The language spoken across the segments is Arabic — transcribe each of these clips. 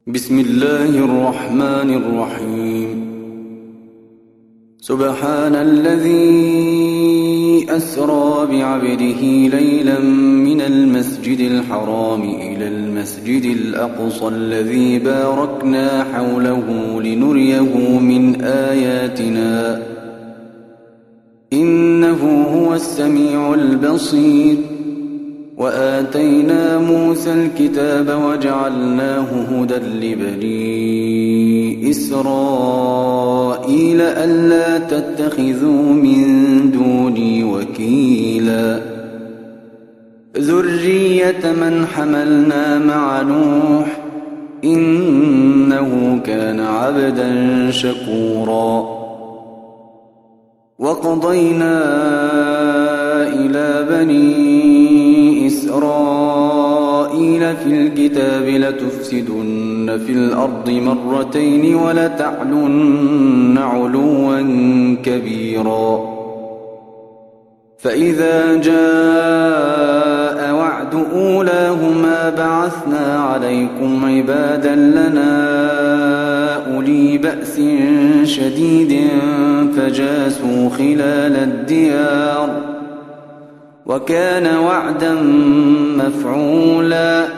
بسم الله الرحمن الرحيم. سبحان الذي أسرى بعبده ليلا من المسجد الحرام إلى المسجد الأقصى الذي باركنا حوله لنريه من آياتنا إنه هو السميع البصير. وآتينا موسى الكتاب وجعلناه هدى لبني إسرائيل ألا تتخذوا من دوني وكيلا ذرية من حملنا مع نوح إنه كان عبدا شكورا. وقضينا إلى بني إسرائيل في الكتاب لتفسدن في الأرض مرتين ولتعلن علوا كبيرا. فإذا جاء وعد أولاهما بعثنا عليكم عبادا لنا أولي بأس شديد فجاسوا خلال الديار وكان وعدا مفعولا.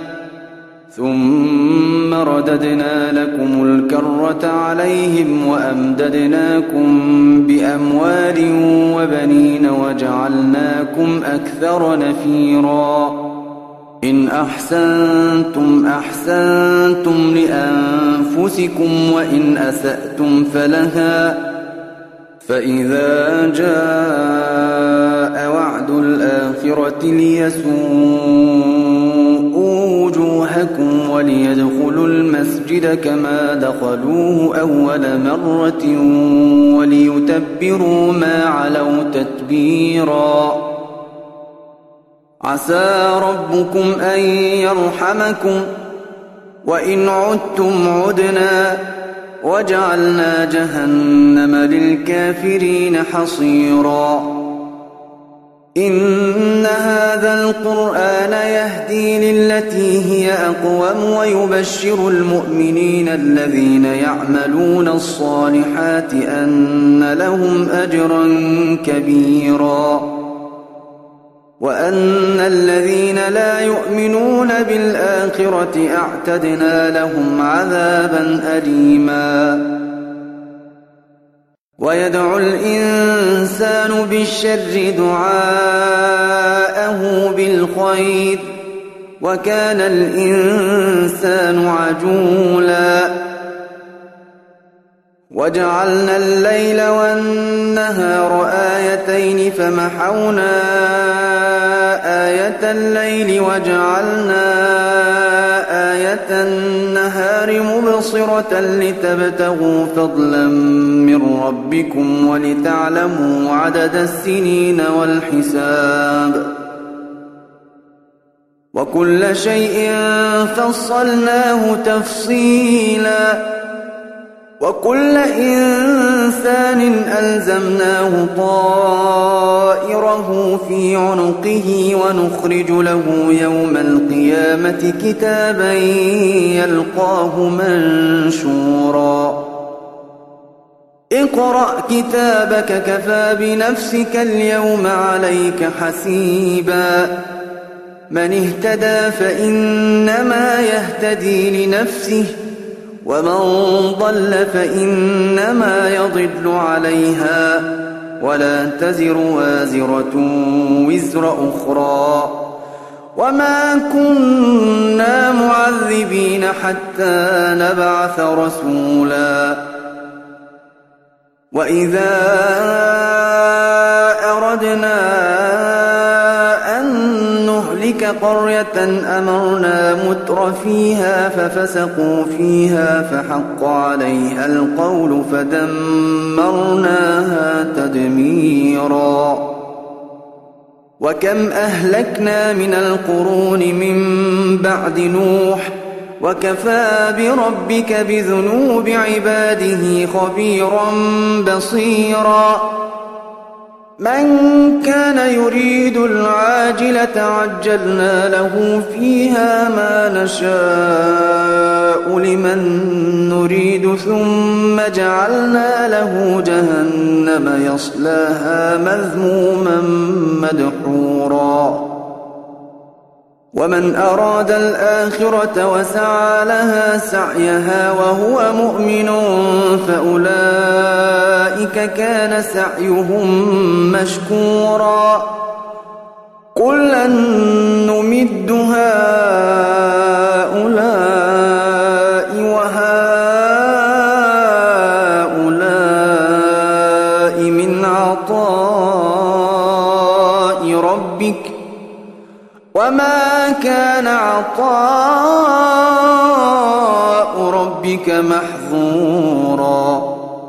ثم رددنا لكم الكرة عليهم وأمددناكم بأموال وبنين وجعلناكم أكثر نفيرا. إن أحسنتم أحسنتم لأنفسكم وإن أسأتم فلها. فإذا جاء وعد الآخرة ليسوءوا وجوهكم وليدخلوا المسجد كما دخلوه أول مرة وليتبروا ما علوا تتبيرا. عسى ربكم أن يرحمكم وإن عدتم عدنا وجعلنا جهنم للكافرين حصيرا. إن هذا القرآن يهدي للتي هي أقوم ويبشر المؤمنين الذين يعملون الصالحات أن لهم أجرا كبيرا وأن الذين لا يؤمنون بالآخرة أعتدنا لهم عذابا أليما. ويدعو الإنسان بالشر دعاءه بالخير وكان الإنسان عجولا. وجعلنا الليل والنهار آيتين فمحونا آية الليل وجعلنا آية النهار مبصرة لتبتغوا فضلا من ربكم ولتعلموا عدد السنين والحساب. وكل شيء فصلناه تفصيلا. وكل إنسان ألزمناه طائره في عنقه ونخرج له يوم القيامة كتابا يلقاه منشورا. اقرأ كتابك كفى بنفسك اليوم عليك حسيبا. من اهتدى فإنما يهتدي لنفسه ومن ضل فإنما يضل عليها ولا تزر وازرة وزر أخرى وما كنا معذبين حتى نبعث رسولا. وإذا أردنا نهلك قرية أمرنا متر فيها ففسقوا فيها فحق عليها القول فدمرناها تدميرا. وكم أهلكنا من القرون من بعد نوح وكفى بربك بذنوب عباده خبيرا بصيرا. من كان يريد العاجلة عجلنا له فيها ما نشاء لمن نريد ثم جعلنا له جهنم يصلاها مذموما مدحورا ومن أراد الآخرة وسعى لها سعيها وهو مؤمن فأولئك كان سعيهم مشكورا كلا نمد هؤلاء وهؤلاء من عطاء ربك وما كان عطاء ربك محظورا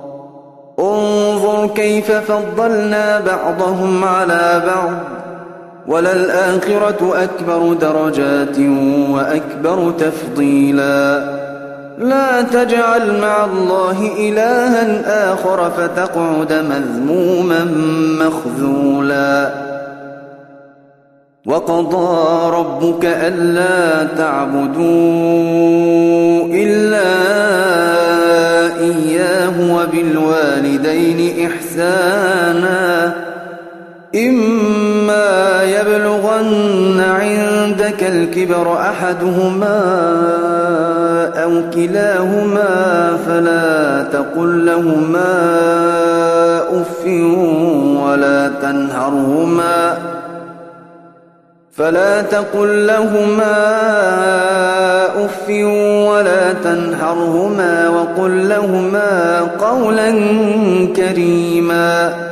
انظر كيف فضلنا بعضهم على بعض وللآخرة أكبر درجات وأكبر تفضيلا لا تجعل مع الله إلها آخر فتقعد مذموما مخذولا وقضى ربك ألا تعبدوا إلا إياه وبالوالدين إحسانا إما يبلغن عندك الكبر أحدهما أو كلاهما فلا تقل لهما أف ولا تنهرهما وقل لهما قولا كريما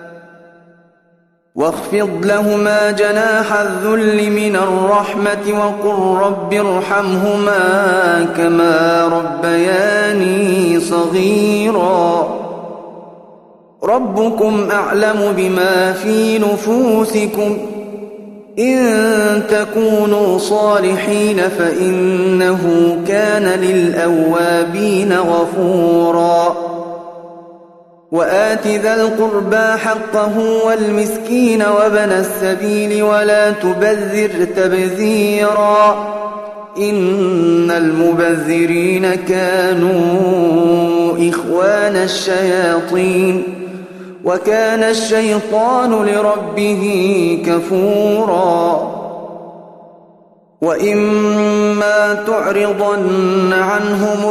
واخفض لهما جناح الذل من الرحمة وقل رب ارحمهما كما ربياني صغيرا ربكم أعلم بما في نفوسكم إن تكونوا صالحين فإنه كان للأوابين غفورا وآت ذا القربى حقه والمسكين وابن السبيل ولا تبذر تبذيرا إن المبذرين كانوا إخوان الشياطين وكان الشيطان لربه كفورا وإما تعرضن عنهم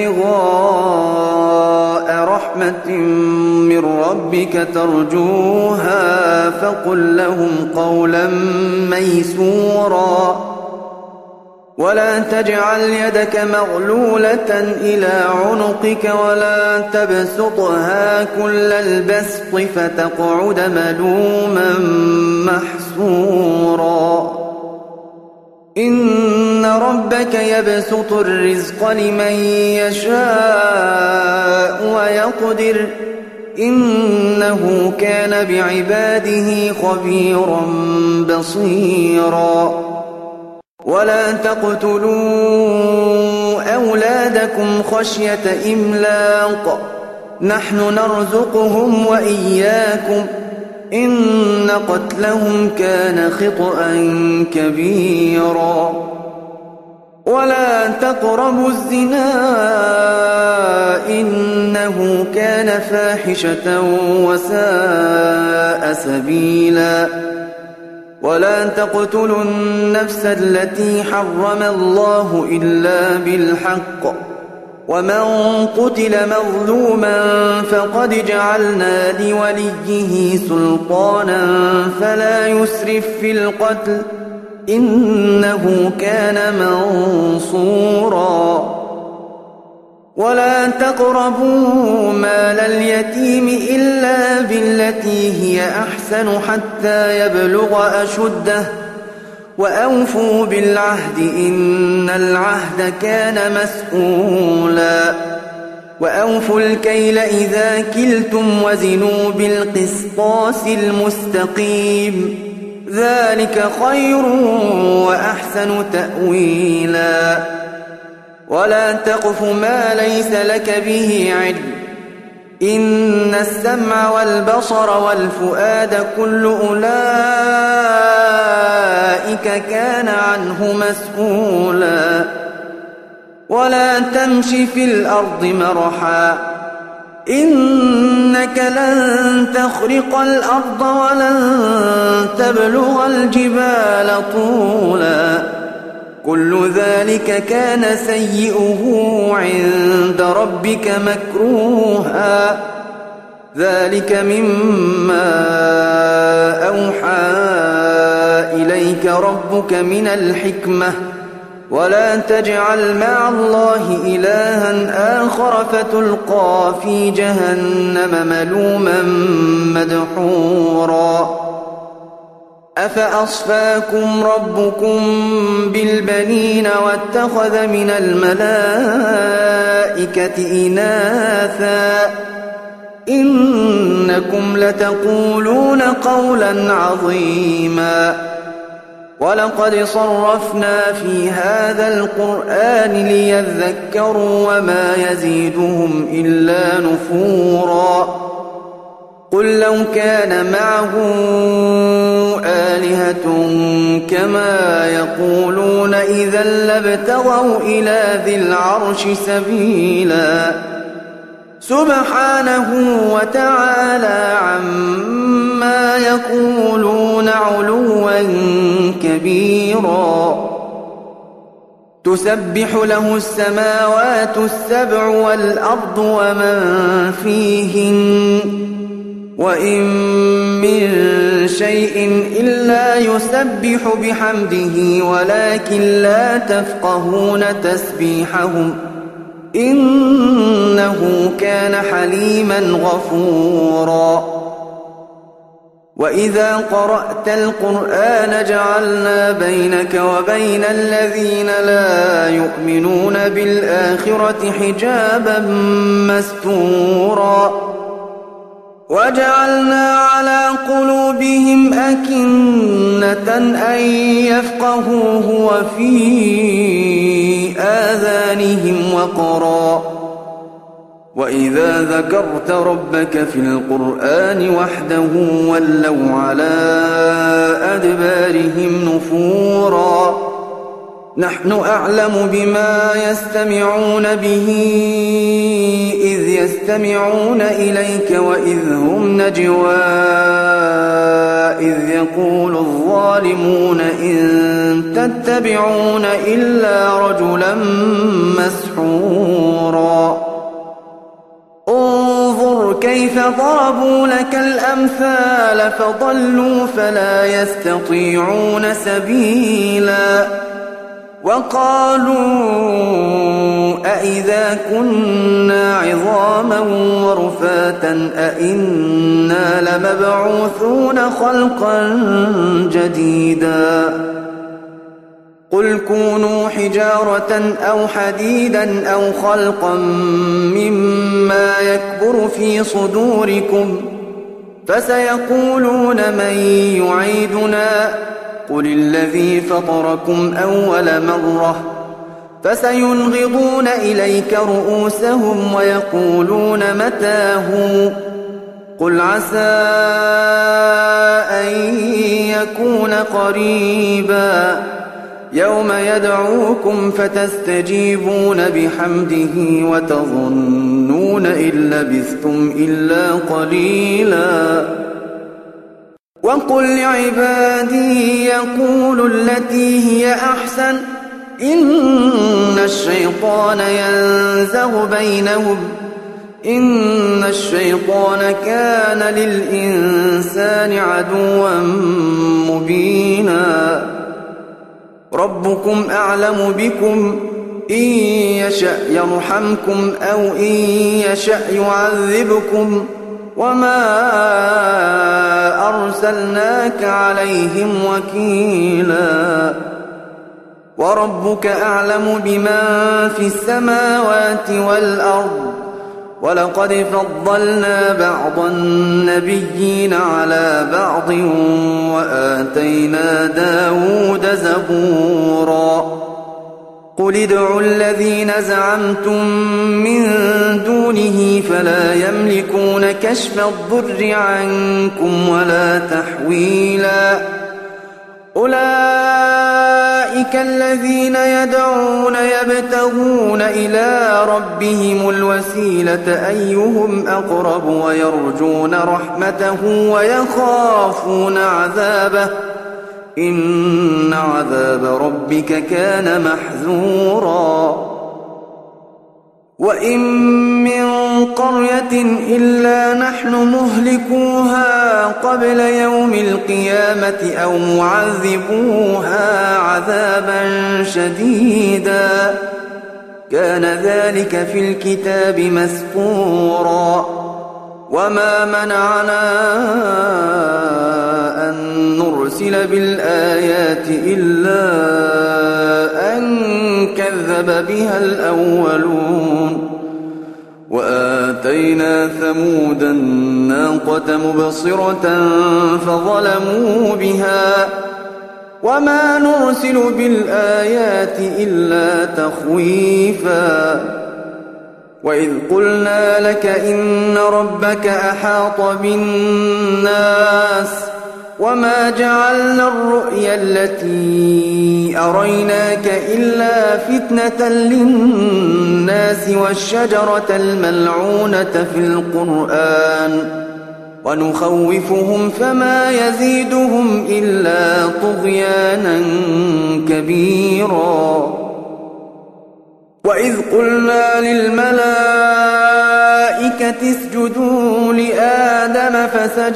ابتغاء رحمة من ربك ترجوها فقل لهم قولا ميسورا ولا تجعل يدك مغلولة إلى عنقك ولا تبسطها كل البسط فتقعد ملوما محسورا إن ربك يبسط الرزق لمن يشاء ويقدر إنه كان بعباده خبيرا بصيرا ولا تقتلوا أولادكم خشية إملاق نحن نرزقهم وإياكم إن قتلهم كان خطأ كبيرا ولا تقربوا الزنا إنه كان فاحشة وساء سبيلا ولا تقتلوا النفس التي حرم الله إلا بالحق ومن قتل مظلوما فقد جعلنا لوليه سلطانا فلا يسرف في القتل إنه كان منصورا ولا تقربوا مال اليتيم إلا بالتي هي أحسن حتى يبلغ أشده وأوفوا بالعهد إن العهد كان مسؤولا وأوفوا الكيل إذا كلتم وزنوا بالقسطاس المستقيم ذلك خير وأحسن تأويلا ولا تقف ما ليس لك به علم إن السمع والبصر والفؤاد كل أولئك كان عنه مسؤولا ولا تمش في الأرض مرحا إنك لن تخرق الأرض ولن تبلغ الجبال طولا كل ذلك كان سيئه عند ربك مكروها ذلك مما أوحى إليك ربك من الحكمة ولا تجعل مع الله إلها آخر فتلقى في جهنم ملوما مدحورا أفأصفاكم ربكم بالبنين واتخذ من الملائكة إناثا إنكم لتقولون قولا عظيما ولقد صرفنا في هذا القرآن ليذكروا وما يزيدهم إلا نفورا قل لو كان معه آلهة كما يقولون إذا لابتغوا إلى ذي العرش سبيلا سبحانه وتعالى عما يقولون علوا كبيرا تسبح له السماوات السبع والأرض ومن فيهن وإن من شيء إلا يسبح بحمده ولكن لا تفقهون تسبيحهم إنه كان حليما غفورا وإذا قرأت القرآن جعلنا بينك وبين الذين لا يؤمنون بالآخرة حجابا مستورا وجعلنا على قلوبهم أكنة أن يفقهوه وفي آذانهم وقرا وإذا ذكرت ربك في القرآن وحده ولوا على أدبارهم نفورا نحن أعلم بما يستمعون به إذ يستمعون إليك وإذ هم نجوى إذ يقول الظالمون إن تتبعون إلا رجلا مسحورا انظر كيف ضربوا لك الأمثال فضلوا فلا يستطيعون سبيلا وقالوا أئذا كنا عظاما ورفاتا أئنا لمبعوثون خلقا جديدا قل كونوا حجارة أو حديدا أو خلقا مما يكبر في صدوركم فسيقولون من يعيدنا قل الذي فطركم أول مرة فسينغضون إليك رؤوسهم ويقولون متى هو قل عسى أن يكون قريبا يوم يدعوكم فتستجيبون بحمده وتظنون إن لبثتم إلا قليلا وقل لعبادي يقولوا التي هي أحسن إن الشيطان ينزغ بينهم إن الشيطان كان للإنسان عدوا مبينا ربكم أعلم بكم إن يشأ يرحمكم أو إن يشأ يعذبكم وما أرسلناك عليهم وكيلا وربك أعلم بمن في السماوات والأرض ولقد فضلنا بعض النبيين على بعض وآتينا داود زبورا قل ادعوا الذين زعمتم من دونه فلا يملكون كشف الضر عنكم ولا تحويلا أولئك الذين يدعون يبتغون إلى ربهم الوسيلة أيهم أقرب ويرجون رحمته ويخافون عذابه إن عذاب ربك كان محذورا وإن من قرية إلا نحن مهلكوها قبل يوم القيامة أو معذبوها عذابا شديدا كان ذلك في الكتاب مسطورا وما منعنا أن نرسل بالآيات إلا أن كذب بها الأولون وآتينا ثمود الناقة مبصرة فظلموا بها وما نرسل بالآيات إلا تخويفا وإذ قلنا لك إن ربك أحاط بالناس وما جعلنا الرؤيا التي أريناك إلا فتنة للناس والشجرة الملعونة في القرآن ونخوفهم فما يزيدهم إلا طغيانا كبيرا وإذ قلنا للملائكة اسجدوا لآدم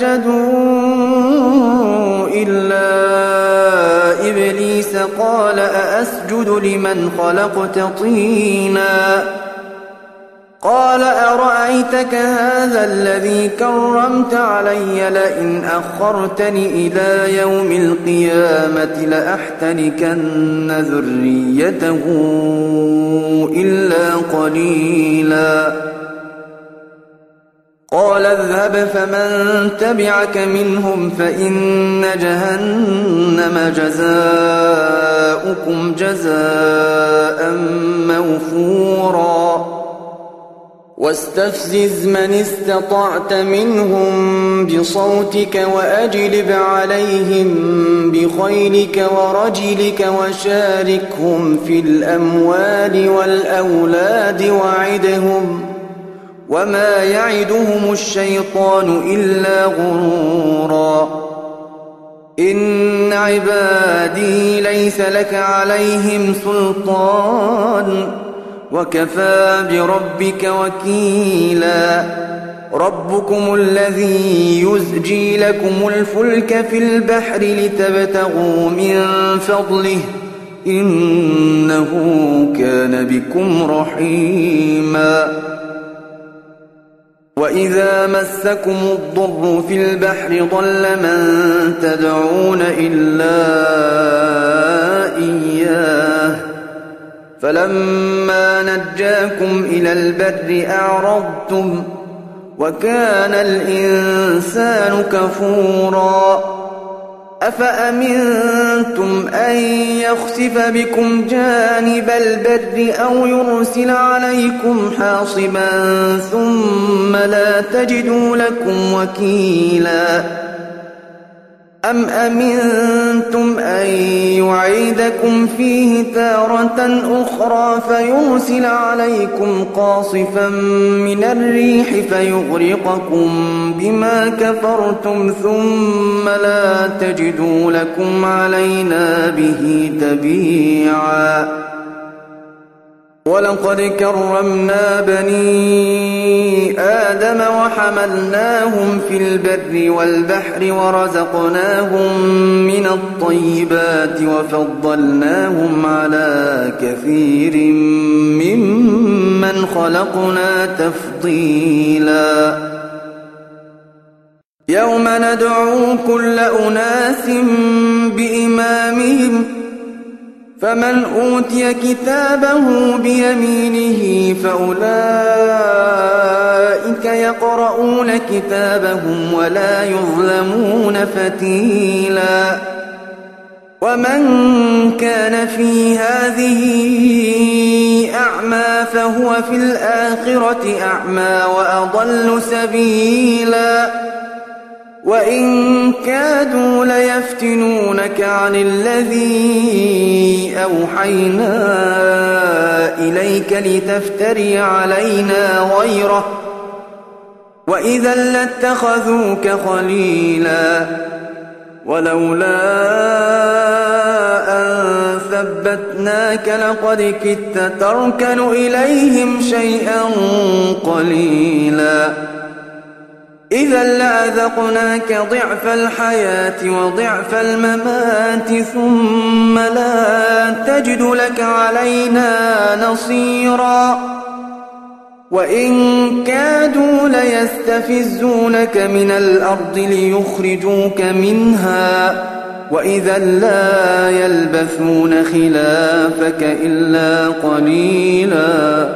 فسجدوا إلا إبليس قال أأسجد لمن خلقت طينا قال أرأيتك هذا الذي كرمت علي لئن أخرتني إلى يوم القيامة لأحتنكن ذريته إلا قليلا قال اذهب فمن تبعك منهم فإن جهنم جزاؤكم جزاء موفورا واستفزز من استطعت منهم بصوتك وأجلب عليهم بخيلك ورجلك وشاركهم في الأموال والأولاد وعدهم وما يعدهم الشيطان إلا غرورا إن عبادي ليس لك عليهم سلطان وكفى بربك وكيلا ربكم الذي يزجي لكم الفلك في البحر لتبتغوا من فضله إنه كان بكم رحيما وإذا مسكم الضر في البحر ضل من تدعون إلا إياه فلما نجاكم إلى البر أعرضتم وكان الإنسان كفورا أفأمنتم أن يخسف بكم جانب البر أو يرسل عليكم حاصبا ثم لا تجدوا لكم وكيلا أم أمنتم أن يعيدكم فيه تارة أخرى فيرسل عليكم قاصفا من الريح فيغرقكم بما كفرتم ثم لا تجدوا لكم علينا به تبيعا ولقد كرمنا بني آدم وحملناهم في البر والبحر ورزقناهم من الطيبات وفضلناهم على كثير ممن خلقنا تفضيلا يوم ندعو كل أناس بإمامهم فمن أوتي كتابه بيمينه فأولئك يقرؤون كتابهم ولا يظلمون فتيلا ومن كان في هذه أعمى فهو في الآخرة أعمى وأضل سبيلا وإن كادوا ليفتنونك عن الذي أوحينا إليك لتفتري علينا غيره وإذا لاتخذوك خليلا ولولا أن ثبتناك لقد كدت تركن إليهم شيئا قليلا إذا لأذقناك ضعف الحياة وضعف الممات ثم لا تجد لك علينا نصيرا وإن كادوا ليستفزونك من الأرض ليخرجوك منها وإذا لا يلبثون خلافك إلا قليلا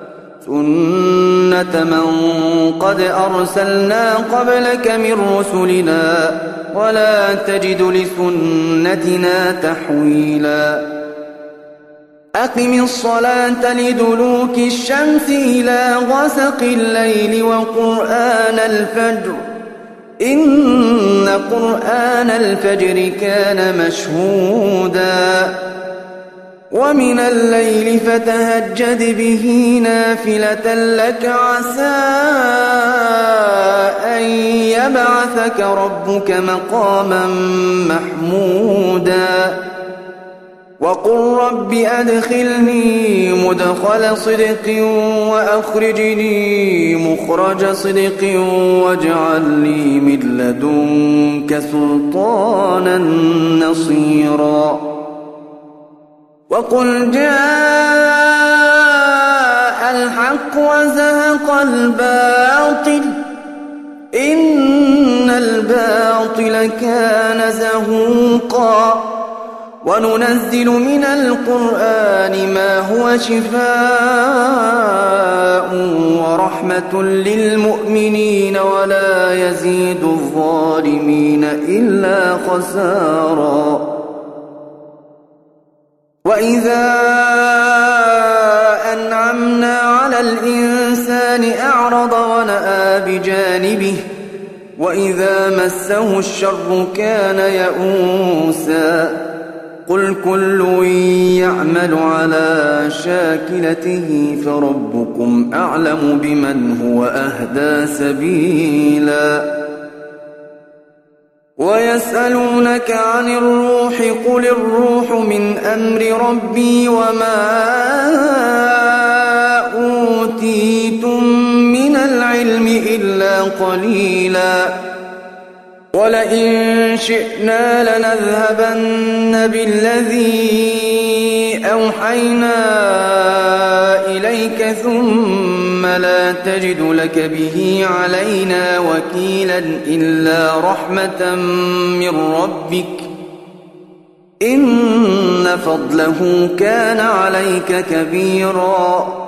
سنة من قد أرسلنا قبلك من رسلنا ولا تجد لسنتنا تحويلا أقم الصلاة لدلوك الشمس إلى غسق الليل وقرآن الفجر إن قرآن الفجر كان مشهودا ومن الليل فتهجد به نافلة لك عسى أن يبعثك ربك مقاما محمودا وقل رب أدخلني مدخل صدق وأخرجني مخرج صدق واجعل لي من لدنك سلطانا نصيرا وقل جاء الحق وزهق الباطل إن الباطل كان زهوقا وننزل من القرآن ما هو شفاء ورحمة للمؤمنين ولا يزيد الظالمين إلا خسارا وإذا أنعمنا على الإنسان أعرض ونأى بجانبه وإذا مسه الشر كان يئوسا قل كل يعمل على شاكلته فربكم أعلم بمن هو أهدى سبيلا ويسألونك عن الروح قل الروح من أمر ربي وما أوتيتم من العلم إلا قليلا ولئن شئنا لنذهبن بالذي أوحينا إليك ثم لا تجد لك به علينا وكيلا إلا رحمة من ربك إن فضله كان عليك كبيرا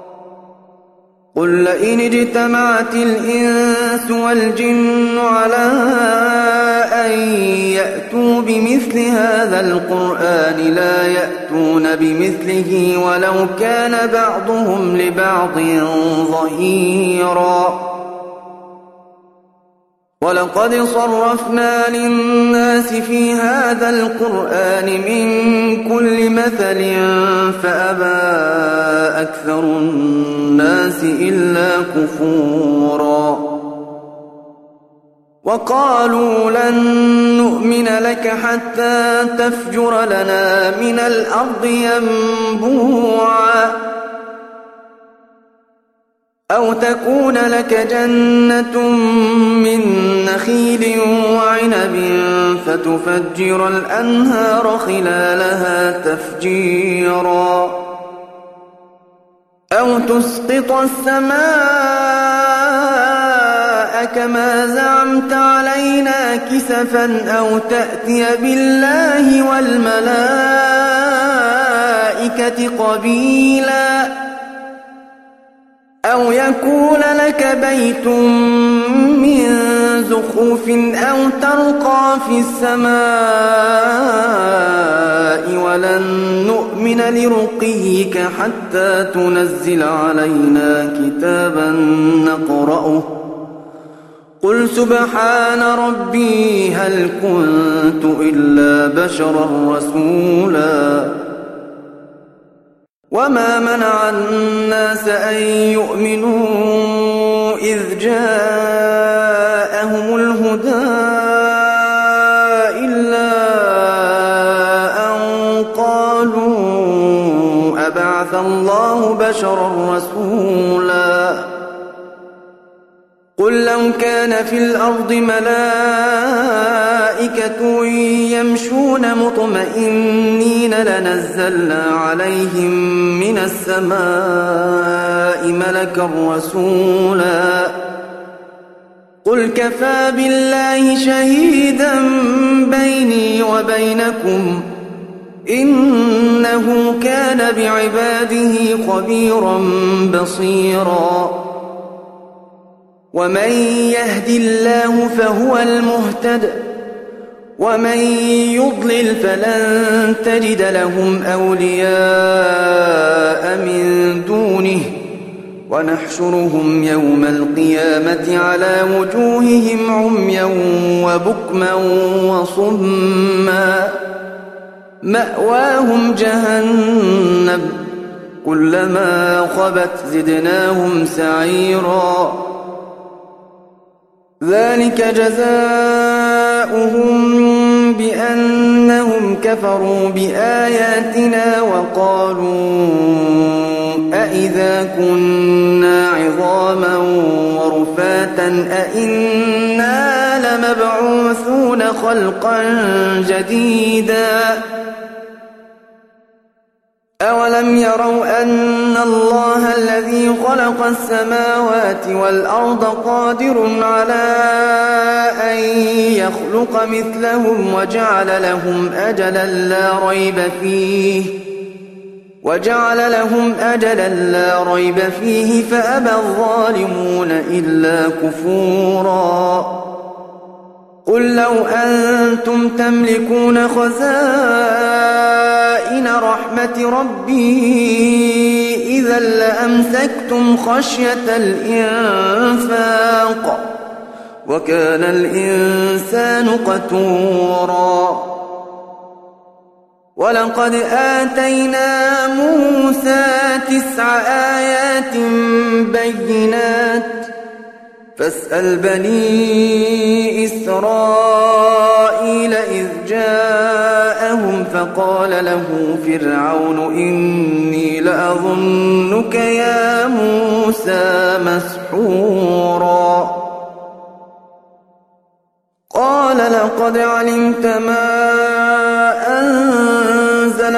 قل لئن اجتمعت الإنس والجن على أن يأتوا بمثل هذا القرآن لا يأتون بمثله ولو كان بعضهم لبعض ظهيرا ولقد صرفنا للناس في هذا القرآن من كل مثل فأبى أكثر الناس إلا كفورا وقالوا لن نؤمن لك حتى تفجر لنا من الأرض ينبوعا أو تكون لك جنة من نخيل وعنب فتفجر الأنهار خلالها تفجيرا أو تسقط السماء كما زعمت علينا كسفا أو تأتي بالله والملائكة قبيلا أو يكون لك بيت من زخرف أو ترقى في السماء ولن نؤمن لرقيك حتى تنزل علينا كتابا نقرأه قل سبحان ربي هل كنت إلا بشرا رسولا وما منع الناس أن يؤمنوا إذ جاءهم الهدى إلا أن قالوا أبعث الله بشرا رسولا قل لو كان في الأرض ملائكة يمشون مطمئنين لنزلنا عليهم من السماء ملكا رسولا قل كفى بالله شهيدا بيني وبينكم إنه كان بعباده خبيرا بصيرا ومن يهد الله فهو المهتد ومن يضلل فلن تجد لهم أولياء من دونه ونحشرهم يوم القيامة على وجوههم عميا وبكما وصما مأواهم جهنم كلما خبت زدناهم سعيرا ذلك جزاؤهم بأنهم كفروا بآياتنا وقالوا أئذا كنا عظاما ورفاتا أئنا لمبعوثون خلقا جديدا أولم يروا أن الله الذي خلق السماوات والأرض قادر على أن يخلق مثلهم وجعل لهم أجلا لا ريب فيه فأبى الظالمون إلا كفورا قل لو أنتم تملكون خزائن رحمة ربي إذا لأمسكتم خشية الإنفاق وكان الإنسان قتورا ولقد آتينا موسى 9 آيات بينات فاسأل بني إسرائيل إذ جاءهم فقال له فرعون إني لأظنك يا موسى مسحورا قال لقد علمت ما أنزل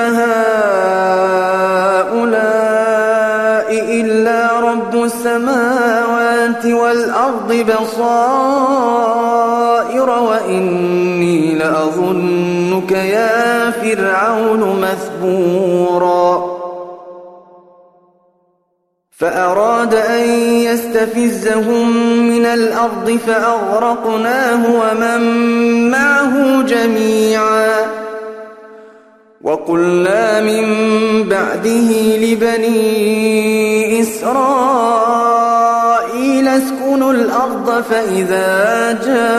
هؤلاء إلا رب السماوات والأرض بصائر وإني لأظنك يا فرعون مثبورا فأراد أن يستفزهم من الأرض فأغرقناه ومن معه جميعا وقلنا من بعده لبني إسرائيل اسكنوا الأرض فإذا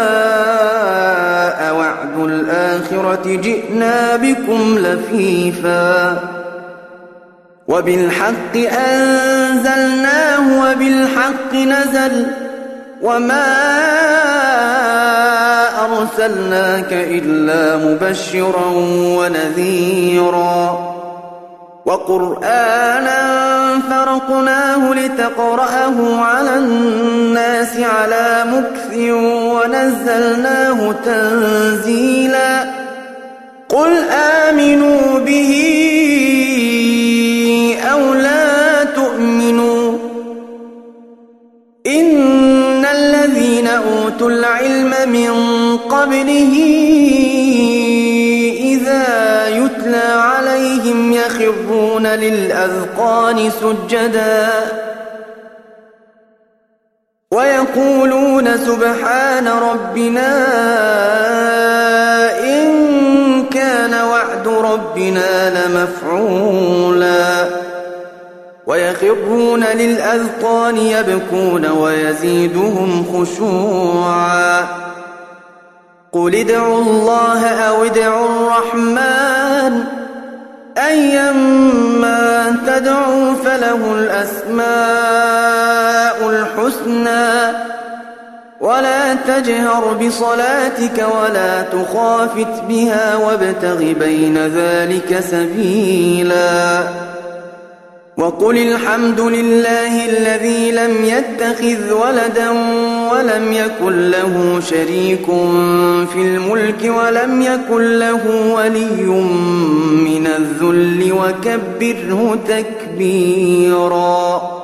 جاء وعد الآخرة جئنا بكم لفيفا وبالحق أنزلناه وبالحق نزل وما أرسلناك إلا مبشرا ونذيرا وقرآنا فرقناه لتقرأه على الناس على مكث ونزلناه تنزيلا قل آمنوا به أو لا تؤمنوا إن الذين أوتوا العلم من قبله إذا يتلى عليهم يخرون للأذقان سجدا ويقولون سبحان ربنا إن كان وعد ربنا لمفعولا ويخرون للأذقان يبكون ويزيدهم خشوعا قل ادعوا الله أو ادعوا الرحمن أيما تدعوا فله الأسماء الحسنى ولا تجهر بصلاتك ولا تخافت بها وابتغ بين ذلك سبيلا وقل الحمد لله الذي لم يتخذ ولدا ولم يكن له شريك في الملك ولم يكن له ولي من الذل وكبره تكبيرا.